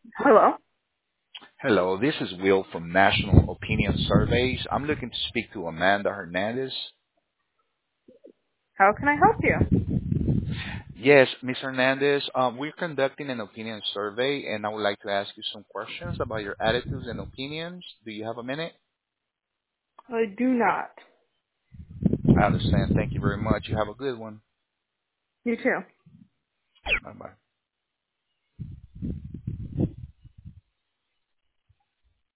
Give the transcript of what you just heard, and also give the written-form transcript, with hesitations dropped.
Hello. Hello, this is Will from National Opinion Surveys. I'm looking to speak to Amanda Hernandez. How can I help you? Yes, Ms. Hernandez, we're conducting an opinion survey, and I would like to ask you some questions about your attitudes and opinions. Do you have a minute? I do not. I understand. Thank you very much. You have a good one. You too. Bye-bye.